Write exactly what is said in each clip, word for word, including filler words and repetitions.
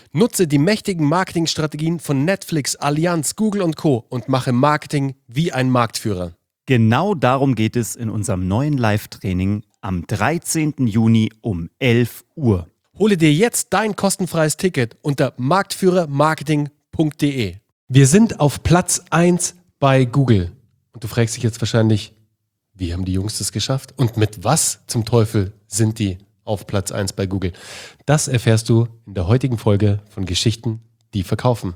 Nutze die mächtigen Marketingstrategien von Netflix, Allianz, Google und Co. und mache Marketing wie ein Marktführer. Genau darum geht es in unserem neuen Live-Training am dreizehnten Juni um elf Uhr. Hole dir jetzt dein kostenfreies Ticket unter marktführer marketing punkt de. Wir sind auf Platz eins bei Google. Und du fragst dich jetzt wahrscheinlich, wie haben die Jungs das geschafft? Und mit was zum Teufel sind die auf Platz eins bei Google? Das erfährst du in der heutigen Folge von Geschichten, die verkaufen.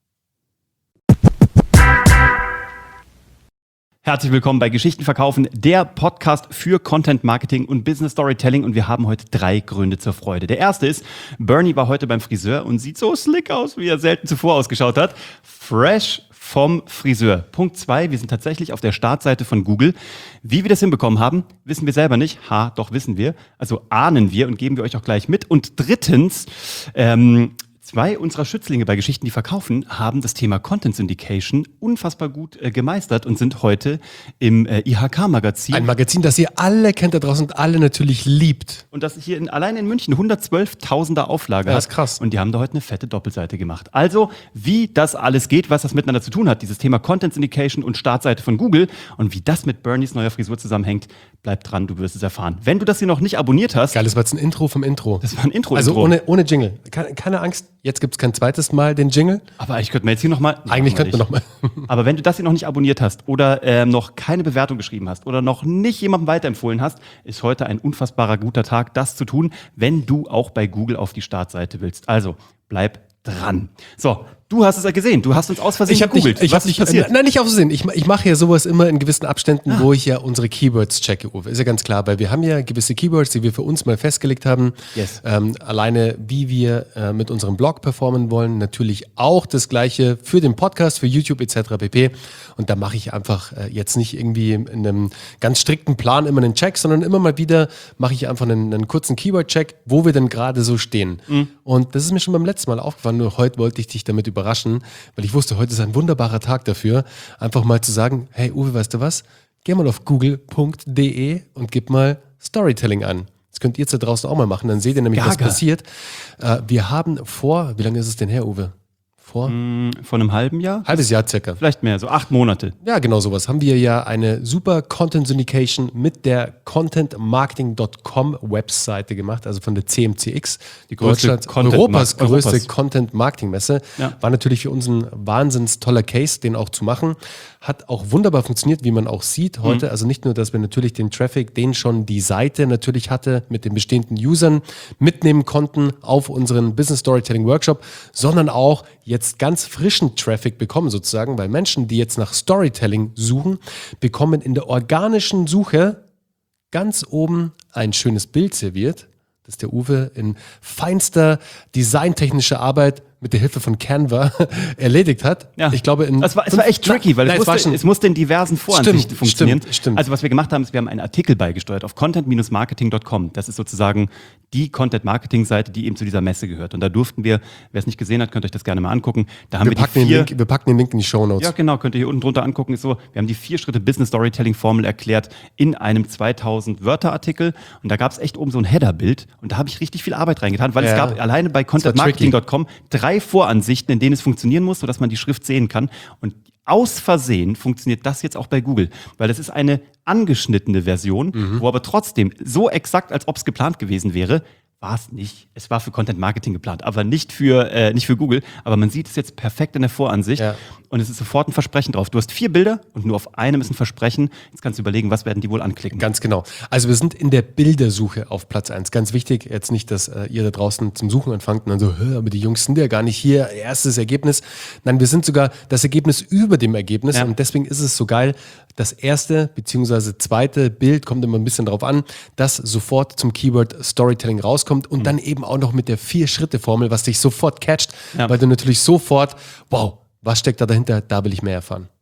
Herzlich willkommen bei Geschichten verkaufen, der Podcast für Content Marketing und Business Storytelling. Und wir haben heute drei Gründe zur Freude. Der erste ist, Bernie war heute beim Friseur und sieht so slick aus, wie er selten zuvor ausgeschaut hat. Fresh vom Friseur. Punkt zwei, wir sind tatsächlich auf der Startseite von Google. Wie wir das hinbekommen haben, wissen wir selber nicht. Ha, doch wissen wir. Also ahnen wir und geben wir euch auch gleich mit. Und drittens, ähm, zwei unserer Schützlinge bei Geschichten, die verkaufen, haben das Thema Content Syndication unfassbar gut äh, gemeistert und sind heute im äh, I H K-Magazin. Ein Magazin, das ihr alle kennt da draußen und alle natürlich liebt. Und das hier in, allein in München hundertzwölftausender Auflage Ja, hat. das ist krass. Und die haben da heute eine fette Doppelseite gemacht. Also, wie das alles geht, was das miteinander zu tun hat, dieses Thema Content Syndication und Startseite von Google und wie das mit Bernies neuer Frisur zusammenhängt, bleib dran, du wirst es erfahren. Wenn du das hier noch nicht abonniert hast. Geil, das war jetzt ein Intro vom Intro. Das war ein Intro. Also Intro. ohne, ohne Jingle. Keine, keine Angst, jetzt gibt es kein zweites Mal den Jingle. Aber ich könnte mir jetzt hier nochmal. Eigentlich könnten wir nochmal. Aber wenn du das hier noch nicht abonniert hast oder ähm, noch keine Bewertung geschrieben hast oder noch nicht jemandem weiterempfohlen hast, ist heute ein unfassbarer guter Tag, das zu tun, wenn du auch bei Google auf die Startseite willst. Also bleib dran. So, du hast es ja gesehen. Du hast uns aus Versehen Ich habe gegoogelt. nicht, ich Was hab nicht, ist passiert? nein, nicht auf Versehen. Ich, ich mache ja sowas immer in gewissen Abständen, ah. wo ich ja unsere Keywords checke, Uwe. Ist ja ganz klar, weil wir haben ja gewisse Keywords, die wir für uns mal festgelegt haben. Yes. Ähm, alleine, wie wir äh, mit unserem Blog performen wollen. Natürlich auch das Gleiche für den Podcast, für YouTube et cetera pp. Und da mache ich einfach äh, jetzt nicht irgendwie in einem ganz strikten Plan immer einen Check, sondern immer mal wieder mache ich einfach einen, einen kurzen Keyword-Check, wo wir denn gerade so stehen. Mhm. Und das ist mir schon beim letzten Mal aufgefallen, nur heute wollte ich dich damit überraschen, weil ich wusste, heute ist ein wunderbarer Tag dafür, einfach mal zu sagen, hey Uwe, weißt du was? Geh mal auf google punkt de und gib mal Storytelling an. Das könnt ihr jetzt da draußen auch mal machen, dann seht ihr nämlich, Gaga. was passiert. Äh, wir haben vor, wie lange ist es denn her, Uwe? Vor? Mm, Vor einem halben Jahr? Halbes Jahr circa. Vielleicht mehr, so acht Monate. Ja, genau sowas. Haben wir ja eine super Content Syndication mit der content marketing punkt com Webseite gemacht, also von der C M C X, Die größte Deutschlands, Content- Europas Mar- größte Europas. Content Marketing Messe. Ja. War natürlich für uns ein wahnsinns toller Case, den auch zu machen. Hat auch wunderbar funktioniert, wie man auch sieht heute. Mhm. Also nicht nur, dass wir natürlich den Traffic, den schon die Seite natürlich hatte, mit den bestehenden Usern mitnehmen konnten auf unseren Business Storytelling Workshop, sondern auch jetzt ganz frischen Traffic bekommen sozusagen, weil Menschen, die jetzt nach Storytelling suchen, bekommen in der organischen Suche ganz oben ein schönes Bild serviert, das der Uwe in feinster designtechnischer Arbeit mit der Hilfe von Canva erledigt hat. Ja. Ich glaube, in es war, es war echt tricky, weil Nein, es, es war musste, schon- es musste in diversen Voransichten Stimmt, funktionieren. stimmt, stimmt. Also was wir gemacht haben, ist, wir haben einen Artikel beigesteuert auf content marketing punkt com. Das ist sozusagen die Content-Marketing-Seite, die eben zu dieser Messe gehört. Und da durften wir, wer es nicht gesehen hat, könnt euch das gerne mal angucken. Da haben wir, wir, packen die den vier... Link, wir packen den Link in die Shownotes. Ja, genau, könnt ihr hier unten drunter angucken. Ist so, wir haben die vier Schritte Business Storytelling Formel erklärt in einem zweitausend Wörter Artikel. Und da gab es echt oben so ein Header-Bild. Und da habe ich richtig viel Arbeit reingetan, weil Ja. es gab alleine bei content marketing punkt com drei Voransichten, in denen es funktionieren muss, sodass man die Schrift sehen kann. Und aus Versehen funktioniert das jetzt auch bei Google, weil das ist eine angeschnittene Version, mhm. wo aber trotzdem so exakt, als ob es geplant gewesen wäre, war es nicht. Es war für Content Marketing geplant, aber nicht für, äh, nicht für Google. Aber man sieht es jetzt perfekt in der Voransicht Ja. und es ist sofort ein Versprechen drauf. Du hast vier Bilder und nur auf einem ist ein Versprechen. Jetzt kannst du überlegen, was werden die wohl anklicken. Ganz genau. Also wir sind in der Bildersuche auf Platz eins. Ganz wichtig, jetzt nicht, dass äh, ihr da draußen zum Suchen anfangt und dann so, "Hä, aber die Jungs sind ja gar nicht hier, erstes Ergebnis. Nein, wir sind sogar das Ergebnis über dem Ergebnis Ja. und deswegen ist es so geil, das erste bzw. zweite Bild, kommt immer ein bisschen drauf an, das sofort zum Keyword Storytelling rauskommt und mhm. dann eben auch noch mit der Vier-Schritte-Formel, was dich sofort catcht, Ja. weil du natürlich sofort, wow, was steckt da dahinter, da will ich mehr erfahren.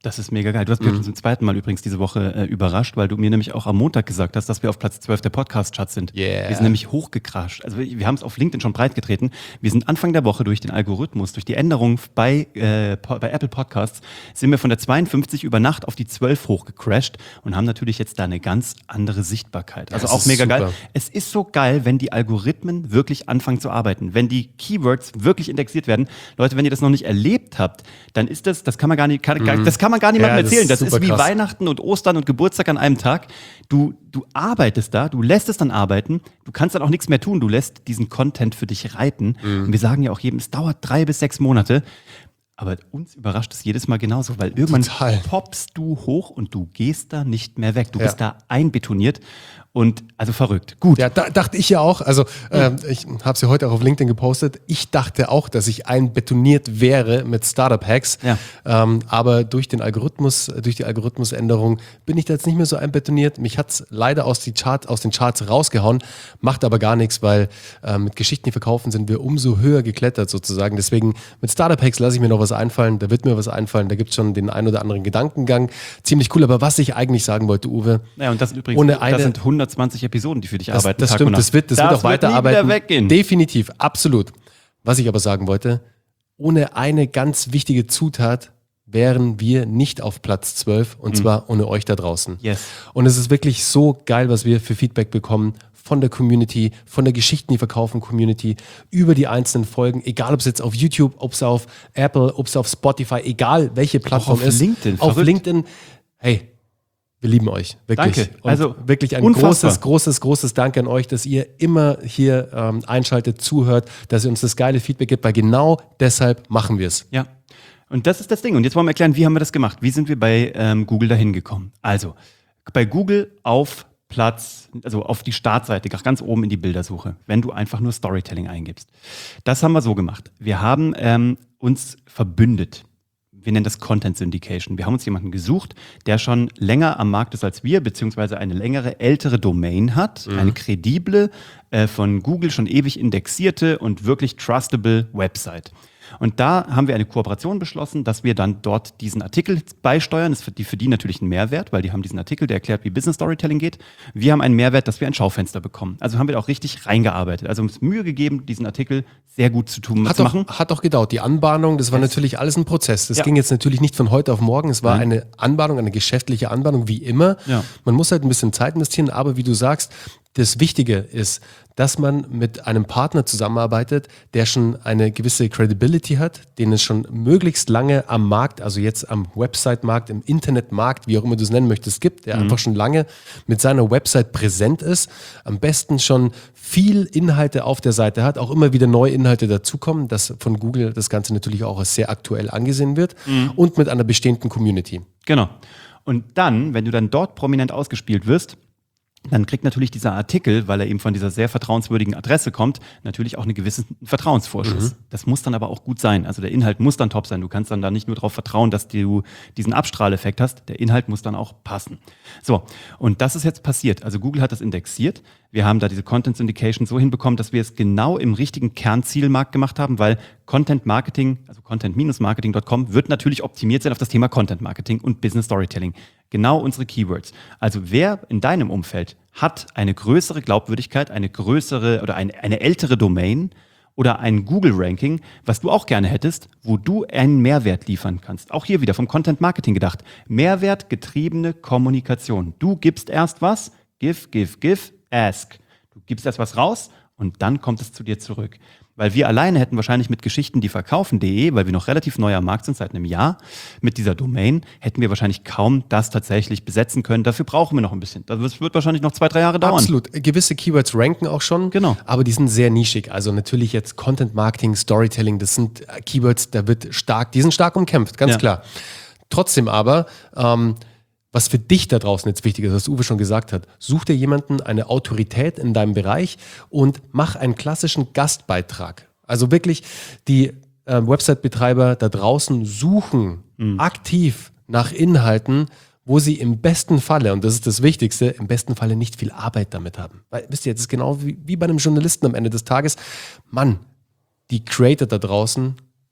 Das ist mega geil. Du hast mich mhm. zum zweiten Mal übrigens diese Woche äh, überrascht, weil du mir nämlich auch am Montag gesagt hast, dass wir auf Platz zwölf der Podcast-Charts sind. Yeah. Wir sind nämlich hochgekrascht. Also wir, wir haben es auf LinkedIn schon breitgetreten. Wir sind Anfang der Woche durch den Algorithmus, durch die Änderung bei, äh, bei Apple Podcasts, sind wir von der zweiundfünfzig über Nacht auf die zwölf hochgecrashed und haben natürlich jetzt da eine ganz andere Sichtbarkeit. Also das auch mega super. geil. Es ist so geil, wenn die Algorithmen wirklich anfangen zu arbeiten, wenn die Keywords wirklich indexiert werden. Leute, wenn ihr das noch nicht erlebt habt, dann ist das, das kann man gar nicht, kann, mhm. das kann man gar niemandem ja, erzählen. Das, das ist wie krass. Weihnachten und Ostern und Geburtstag an einem Tag. Du, du arbeitest da, du lässt es dann arbeiten, du kannst dann auch nichts mehr tun, du lässt diesen Content für dich reiten. Mhm. Und wir sagen ja auch jedem, es dauert drei bis sechs Monate. Aber uns überrascht es jedes Mal genauso, weil irgendwann Total. poppst du hoch und du gehst da nicht mehr weg. Du ja. bist da einbetoniert und also verrückt. Gut. Ja, da dachte ich ja auch, also äh, ich habe es ja heute auch auf LinkedIn gepostet, ich dachte auch, dass ich einbetoniert wäre mit Startup-Hacks, ja. ähm, aber durch den Algorithmus, durch die Algorithmusänderung bin ich da jetzt nicht mehr so einbetoniert. Mich hat es leider aus, die Chart, aus den Charts rausgehauen, macht aber gar nichts, weil äh, mit Geschichten, die verkaufen, sind wir umso höher geklettert sozusagen. Deswegen mit Startup-Hacks lasse ich mir noch was einfallen, da wird mir was einfallen, da gibt es schon den ein oder anderen Gedankengang. Ziemlich cool, aber was ich eigentlich sagen wollte, Uwe. Ja, und das übrigens, ohne eine, das sind hundertzwanzig Episoden, die für dich das, arbeiten. Das stimmt, das wird, das, das wird auch weiterarbeiten. Weggehen. Definitiv, absolut. Was ich aber sagen wollte, ohne eine ganz wichtige Zutat wären wir nicht auf Platz zwölf und mhm. zwar ohne euch da draußen. Yes. Und es ist wirklich so geil, was wir für Feedback bekommen von der Community, von der Geschichten, die verkaufen Community, über die einzelnen Folgen, egal ob es jetzt auf YouTube, ob es auf Apple, ob es auf Spotify, egal welche Plattform auch auf ist. LinkedIn, auf verrückt. LinkedIn, hey, wir lieben euch, wirklich. Danke. Und also wirklich ein unfassbar. großes, großes, großes Danke an euch, dass ihr immer hier ähm, einschaltet, zuhört, dass ihr uns das geile Feedback gibt, weil genau deshalb machen wir es. Ja, und das ist das Ding. Und jetzt wollen wir erklären, wie haben wir das gemacht? Wie sind wir bei ähm, Google dahin gekommen? Also, bei Google auf Platz, also auf die Startseite, ganz oben in die Bildersuche, wenn du einfach nur Storytelling eingibst. Das haben wir so gemacht. Wir haben ähm, uns verbündet. Wir nennen das Content Syndication. Wir haben uns jemanden gesucht, der schon länger am Markt ist als wir, beziehungsweise eine längere, ältere Domain hat, mhm. eine kredible, äh, von Google schon ewig indexierte und wirklich trustable Website. Und da haben wir eine Kooperation beschlossen, dass wir dann dort diesen Artikel beisteuern. Das ist für die, für die natürlich ein Mehrwert, weil die haben diesen Artikel, der erklärt, wie Business Storytelling geht. Wir haben einen Mehrwert, dass wir ein Schaufenster bekommen. Also haben wir da auch richtig reingearbeitet. Also uns Mühe gegeben, diesen Artikel sehr gut zu tun, hat zu doch, machen. Hat doch gedauert. Die Anbahnung, das war yes. natürlich alles ein Prozess. Das ja. ging jetzt natürlich nicht von heute auf morgen. Es war Nein. eine Anbahnung, eine geschäftliche Anbahnung, wie immer. Ja. Man muss halt ein bisschen Zeit investieren, aber wie du sagst, das Wichtige ist, dass man mit einem Partner zusammenarbeitet, der schon eine gewisse Credibility hat, den es schon möglichst lange am Markt, also jetzt am Website-Markt, im Internetmarkt, wie auch immer du es nennen möchtest, gibt, der mhm. einfach schon lange mit seiner Website präsent ist, am besten schon viel Inhalte auf der Seite hat, auch immer wieder neue Inhalte dazukommen, dass von Google das Ganze natürlich auch als sehr aktuell angesehen wird mhm. und mit einer bestehenden Community. Genau. Und dann, wenn du dann dort prominent ausgespielt wirst, dann kriegt natürlich dieser Artikel, weil er eben von dieser sehr vertrauenswürdigen Adresse kommt, natürlich auch einen gewissen Vertrauensvorschuss. Mhm. Das muss dann aber auch gut sein. Also der Inhalt muss dann top sein. Du kannst dann da nicht nur darauf vertrauen, dass du diesen Abstrahleffekt hast. Der Inhalt muss dann auch passen. So, und das ist jetzt passiert. Also Google hat das indexiert. Wir haben da diese Content Syndication so hinbekommen, dass wir es genau im richtigen Kernzielmarkt gemacht haben, weil Content Marketing, also content Bindestrich marketing Punkt com, wird natürlich optimiert sein auf das Thema Content Marketing und Business Storytelling. Genau unsere Keywords. Also wer in deinem Umfeld hat eine größere Glaubwürdigkeit, eine größere oder eine, eine ältere Domain oder ein Google-Ranking, was du auch gerne hättest, wo du einen Mehrwert liefern kannst. Auch hier wieder vom Content Marketing gedacht. Mehrwertgetriebene Kommunikation. Du gibst erst was, give, give, give, ask. Du gibst erst was raus und dann kommt es zu dir zurück. Weil wir alleine hätten wahrscheinlich mit Geschichten, die verkaufen punkt de, weil wir noch relativ neu am Markt sind, seit einem Jahr, mit dieser Domain, hätten wir wahrscheinlich kaum das tatsächlich besetzen können. Dafür brauchen wir noch ein bisschen. Das wird wahrscheinlich noch zwei, drei Jahre dauern. Absolut. Gewisse Keywords ranken auch schon, genau. aber die sind sehr nischig. Also natürlich jetzt Content Marketing, Storytelling, das sind Keywords, da wird stark, die sind stark umkämpft, ganz ja. klar. Trotzdem aber, ähm, was für dich da draußen jetzt wichtig ist, was Uwe schon gesagt hat, such dir jemanden, eine Autorität in deinem Bereich und mach einen klassischen Gastbeitrag. Also wirklich, die äh, Website-Betreiber da draußen suchen mhm. aktiv nach Inhalten, wo sie im besten Falle, und das ist das Wichtigste, im besten Falle nicht viel Arbeit damit haben. Weil, wisst ihr, das ist genau wie, wie bei einem Journalisten am Ende des Tages. Mann, die Creator da draußen,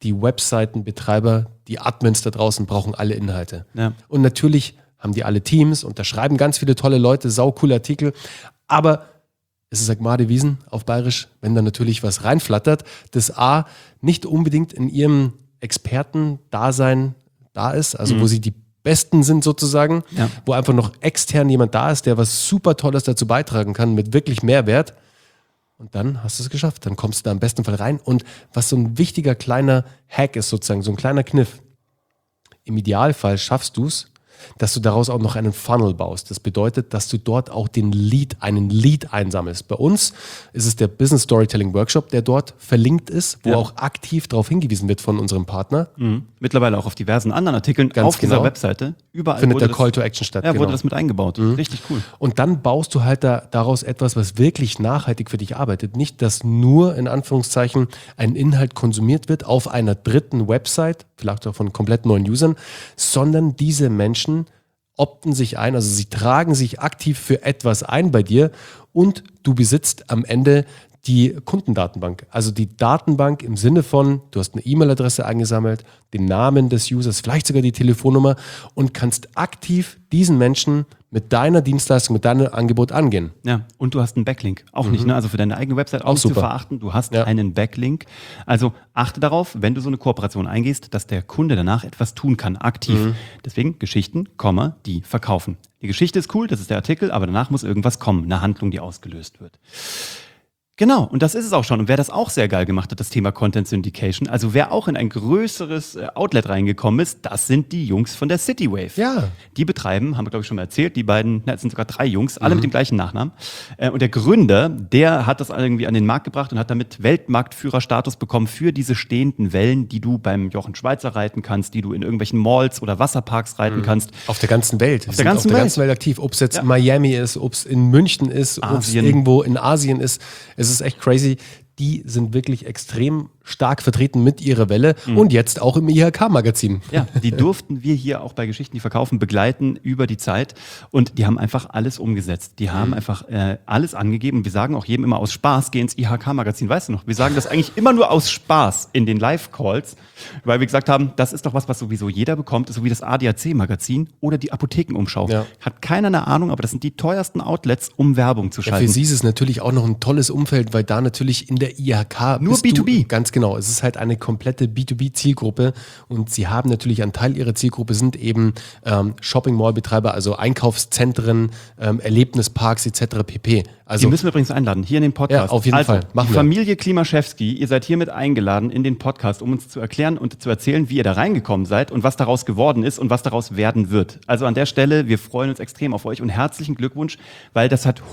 die Webseitenbetreiber, die Admins da draußen brauchen alle Inhalte. Ja. Und natürlich haben die alle Teams und da schreiben ganz viele tolle Leute, saucoole Artikel, aber es ist Agmade Wiesen auf Bayerisch, wenn da natürlich was reinflattert, das A nicht unbedingt in ihrem Experten-Dasein da ist, also mhm. wo sie die Besten sind sozusagen, ja. wo einfach noch extern jemand da ist, der was super Tolles dazu beitragen kann mit wirklich Mehrwert. Und dann hast du es geschafft. Dann kommst du da im besten Fall rein. Und was so ein wichtiger kleiner Hack ist sozusagen, so ein kleiner Kniff. Im Idealfall schaffst du es, dass du daraus auch noch einen Funnel baust. Das bedeutet, dass du dort auch den Lead, einen Lead einsammelst. Bei uns ist es der Business Storytelling Workshop, der dort verlinkt ist, wo ja. auch aktiv darauf hingewiesen wird von unserem Partner. Mhm. Mittlerweile auch auf diversen anderen Artikeln Ganz auf genau. dieser Webseite. Überall findet der das, Call to Action statt. Ja, genau. wurde das mit eingebaut. Mhm. Richtig cool. Und dann baust du halt da, daraus etwas, was wirklich nachhaltig für dich arbeitet. Nicht, dass nur in Anführungszeichen ein Inhalt konsumiert wird auf einer dritten Website, vielleicht auch von komplett neuen Usern, sondern diese Menschen opten sich ein, also sie tragen sich aktiv für etwas ein bei dir und du besitzt am Ende die Kundendatenbank. Also die Datenbank im Sinne von, du hast eine E-Mail-Adresse eingesammelt, den Namen des Users, vielleicht sogar die Telefonnummer und kannst aktiv diesen Menschen mit deiner Dienstleistung, mit deinem Angebot angehen. Ja, und du hast einen Backlink. Auch mhm. nicht, ne? Also für deine eigene Website auch, auch nicht super. Zu verachten. Du hast ja. einen Backlink. Also achte darauf, wenn du so eine Kooperation eingehst, dass der Kunde danach etwas tun kann, aktiv. Mhm. Deswegen Geschichten, Komma, die verkaufen. Die Geschichte ist cool, das ist der Artikel, aber danach muss irgendwas kommen, eine Handlung, die ausgelöst wird. Genau, und das ist es auch schon. Und wer das auch sehr geil gemacht hat, das Thema Content Syndication, also wer auch in ein größeres Outlet reingekommen ist, das sind die Jungs von der CityWave. Ja. Die betreiben, haben wir glaube ich schon mal erzählt, die beiden, na, es sind sogar drei Jungs, alle mhm. mit dem gleichen Nachnamen. Und der Gründer, der hat das irgendwie an den Markt gebracht und hat damit Weltmarktführerstatus bekommen für diese stehenden Wellen, die du beim Jochen Schweizer reiten kannst, die du in irgendwelchen Malls oder Wasserparks reiten mhm. kannst. Auf der ganzen Welt. Auf der ganzen, auf der Welt. ganzen Welt aktiv. Ob es jetzt Ja. Miami ist, ob es in München ist, ob es irgendwo in Asien ist. Es ist echt crazy. Die sind wirklich extrem stark vertreten mit ihrer Welle mhm. und jetzt auch im I H K-Magazin. Ja, die durften wir hier auch bei Geschichten, die verkaufen, begleiten über die Zeit und die haben einfach alles umgesetzt. Die haben mhm. einfach äh, alles angegeben. Wir sagen auch jedem immer aus Spaß, geh ins I H K-Magazin. Weißt du noch, wir sagen das eigentlich immer nur aus Spaß in den Live-Calls, weil wir gesagt haben, das ist doch was, was sowieso jeder bekommt, so wie das A D A C-Magazin oder die Apothekenumschau. Ja. Hat keiner eine Ahnung, aber das sind die teuersten Outlets, um Werbung zu schalten. Ja, für sie ist es natürlich auch noch ein tolles Umfeld, weil da natürlich in der I H K nur B zwei B. Du, ganz genau, es ist halt eine komplette B zwei B-Zielgruppe und sie haben natürlich einen Teil ihrer Zielgruppe sind eben ähm, Shopping-Mall-Betreiber, also Einkaufszentren, ähm, Erlebnisparks et cetera pp. Also, die müssen wir übrigens einladen, hier in den Podcast. Ja, auf jeden also, Fall. Machen die wir. Familie Klimaschewski, ihr seid hiermit eingeladen in den Podcast, um uns zu erklären und zu erzählen, wie ihr da reingekommen seid und was daraus geworden ist und was daraus werden wird. Also an der Stelle, wir freuen uns extrem auf euch und herzlichen Glückwunsch, weil das hat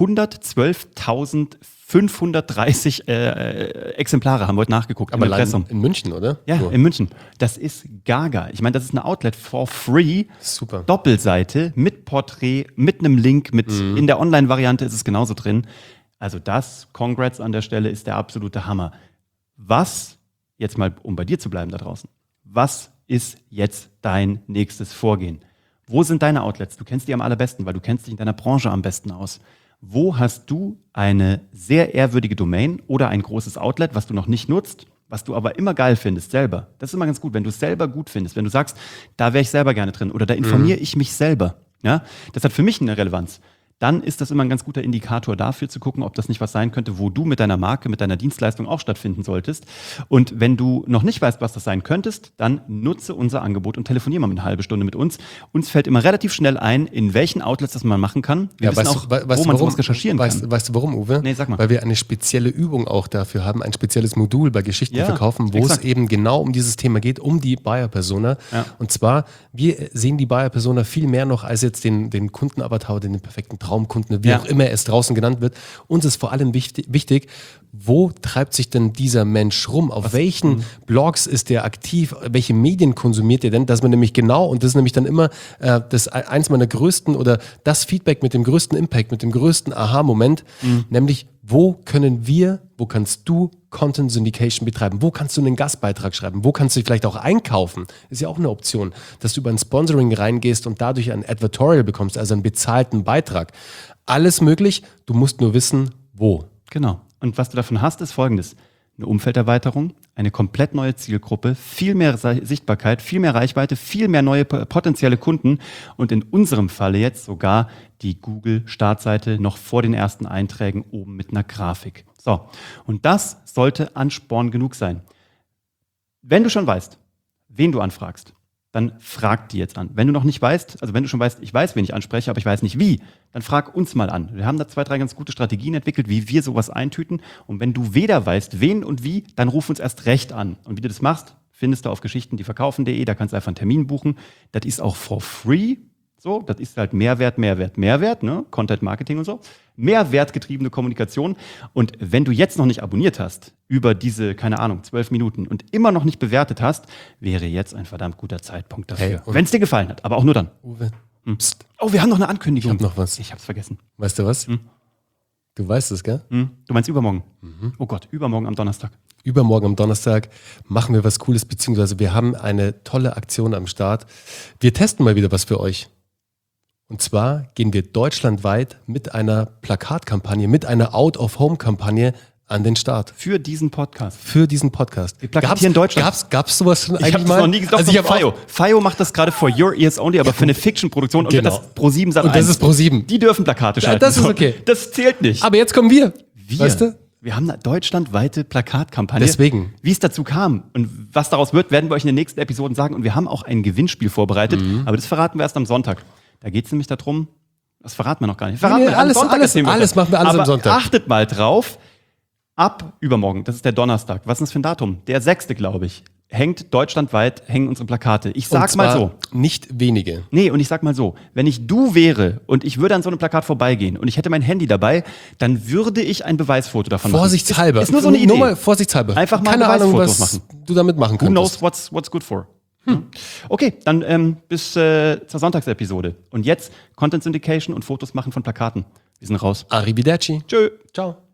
hundertzwölftausendfünfhundertdreißig äh, Exemplare, haben wir heute nachgeguckt. Aber in, in München, oder? Ja, so. in München. Das ist gaga. Ich meine, das ist eine Outlet for free. Super. Doppelseite mit Porträt, mit einem Link, mit mhm. in der Online-Variante ist es genauso drin. Also das, Congrats an der Stelle, ist der absolute Hammer. Was, jetzt mal, um bei dir zu bleiben da draußen, was ist jetzt dein nächstes Vorgehen? Wo sind deine Outlets? Du kennst die am allerbesten, weil du kennst dich in deiner Branche am besten aus. Wo hast du eine sehr ehrwürdige Domain oder ein großes Outlet, was du noch nicht nutzt, was du aber immer geil findest, selber? Das ist immer ganz gut, wenn du es selber gut findest, wenn du sagst, da wäre ich selber gerne drin oder da informiere mhm. ich mich selber. Ja? Das hat für mich eine Relevanz. Dann ist das immer ein ganz guter Indikator dafür zu gucken, ob das nicht was sein könnte, wo du mit deiner Marke, mit deiner Dienstleistung auch stattfinden solltest. Und wenn du noch nicht weißt, was das sein könntest, dann nutze unser Angebot und telefoniere mal eine halbe Stunde mit uns. Uns fällt immer relativ schnell ein, in welchen Outlets das man machen kann. Wir ja, wissen weißt auch, du, we- weißt wo man warum? sowas recherchieren weißt, kann. Weißt du warum, Uwe? Nee, sag mal. Weil wir eine spezielle Übung auch dafür haben, ein spezielles Modul bei Geschichten Ja, verkaufen, wo exakt. es eben genau um dieses Thema geht, um die Buyer-Persona. Ja. Und zwar, wir sehen die Buyer-Persona viel mehr noch als jetzt den, den Kundenavatar, den perfekten Traumkunden, wie Ja. auch immer es draußen genannt wird. Uns ist vor allem wichtig, wichtig wo treibt sich denn dieser Mensch rum? Auf Was? welchen mhm. Blogs ist der aktiv? Welche Medien konsumiert er denn? Dass man nämlich genau, und das ist nämlich dann immer äh, das eins meiner größten oder das Feedback mit dem größten Impact, mit dem größten Aha-Moment, mhm. nämlich wo können wir, wo kannst du Content Syndication betreiben? Wo kannst du einen Gastbeitrag schreiben? Wo kannst du dich vielleicht auch einkaufen? Ist ja auch eine Option, dass du über ein Sponsoring reingehst und dadurch ein Advertorial bekommst, also einen bezahlten Beitrag. Alles möglich, du musst nur wissen, wo. Genau. Und was du davon hast, ist Folgendes. eine Umfelderweiterung, eine komplett neue Zielgruppe, viel mehr Sichtbarkeit, viel mehr Reichweite, viel mehr neue potenzielle Kunden und in unserem Falle jetzt sogar die Google-Startseite noch vor den ersten Einträgen oben mit einer Grafik. So, und das sollte Ansporn genug sein. Wenn du schon weißt, wen du anfragst, dann frag die jetzt an. Wenn du noch nicht weißt, also wenn du schon weißt, ich weiß, wen ich anspreche, aber ich weiß nicht wie, dann frag uns mal an. Wir haben da zwei, drei ganz gute Strategien entwickelt, wie wir sowas eintüten. Und wenn du weder weißt, wen und wie, dann ruf uns erst recht an. Und wie du das machst, findest du auf geschichten die verkaufen punkt de. Da kannst du einfach einen Termin buchen. Das ist auch for free. So, das ist halt Mehrwert, Mehrwert, Mehrwert, ne? Content Marketing und so. Mehrwertgetriebene Kommunikation. Und wenn du jetzt noch nicht abonniert hast über diese, keine Ahnung, zwölf Minuten und immer noch nicht bewertet hast, wäre jetzt ein verdammt guter Zeitpunkt dafür. Hey, wenn es dir gefallen hat, aber auch nur dann. Uwe, hm. Oh, wir haben noch eine Ankündigung. Ich hab noch was. Ich hab's vergessen. Weißt du was? Hm? Du weißt es, gell? Hm? Du meinst übermorgen? Mhm. Oh Gott, übermorgen am Donnerstag. Übermorgen am Donnerstag machen wir was Cooles, beziehungsweise wir haben eine tolle Aktion am Start. Wir testen mal wieder was für euch. Und zwar gehen wir deutschlandweit mit einer Plakatkampagne, mit einer Out-of-Home-Kampagne an den Start. Für diesen Podcast. Für diesen Podcast. Wir plakatieren Deutschland. Gab's, gab's sowas schon ich eigentlich mal? Ich habe noch nie gesagt, also ich Fayo. Fayo macht das gerade for your ears only, aber für eine Fiction-Produktion. Und genau. das ProSieben Sat eins. Und das ist ProSieben. Die dürfen Plakate schalten. Ja, das ist okay. Das zählt nicht. Aber jetzt kommen wir. Wir? Weißt du? Wir haben eine deutschlandweite Plakatkampagne. Deswegen. Wie es dazu kam und was daraus wird, werden wir euch in den nächsten Episoden sagen. Und wir haben auch ein Gewinnspiel vorbereitet, mhm. aber das verraten wir erst am Sonntag. Da geht es nämlich darum, das verraten wir noch gar nicht. Verraten nee, wir alles, Sonntag alles, alles machen wir alles aber am Sonntag. Achtet mal drauf, ab übermorgen, das ist der Donnerstag. Was ist das für ein Datum? Der sechste, glaube ich. Hängt deutschlandweit, hängen unsere Plakate. Ich sag mal so. Nicht wenige. Nee, und ich sag mal so, wenn ich du wäre und ich würde an so einem Plakat vorbeigehen und ich hätte mein Handy dabei, dann würde ich ein Beweisfoto davon machen. Vorsichtshalber. Ist, ist nur so eine Idee. Nur mal vorsichtshalber. Einfach mal Keine Ahnung, was machen. du damit machen kannst. Who knows what's, what's good for? Hm. Okay, dann ähm, bis äh, zur Sonntagsepisode. Und jetzt Content Syndication und Fotos machen von Plakaten. Wir sind raus. Arrivederci. Tschö. Ciao.